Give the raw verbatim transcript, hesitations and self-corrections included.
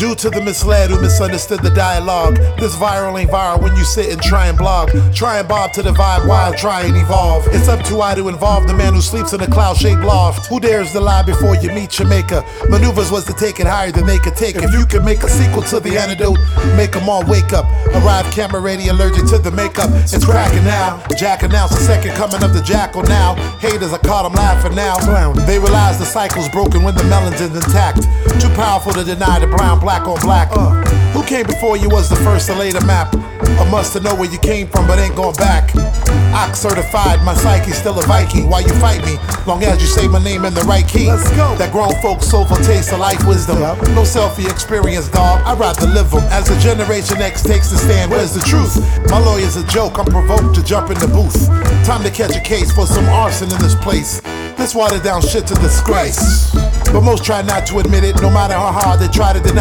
Due to the misled who misunderstood the dialogue, this viral ain't viral when you sit and try and blog. Try and bob to the vibe while try and evolve. It's up to I to involve the man who sleeps in a cloud-shaped loft. Who dares to lie before you meet your maker? Maneuvers was to take it higher than they could take. If you can make a sequel to the antidote, make them all wake up. Arrive camera ready, allergic to the makeup. It's cracking now. Jack announced the second coming of the jackal now. Haters, I caught them laughing now. They realize the cycle's broken when the melon's intact. Too powerful to deny the brown, black on black. Uh, who came before you was the first to lay the map? Or must to know where you came from but ain't going back. Ox certified, my psyche's still a Viking. Why you fight me? Long as you say my name in the right key. Let's go. That grown folks soulful taste of life wisdom. Yep. No selfie experience, dog. I'd rather live them. As the Generation X takes the stand, where's the truth? My lawyer's a joke, I'm provoked to jump in the booth. Time to catch a case for some arson in this place. This watered down shit's a disgrace. But most try not to admit it, no matter how hard they try to deny.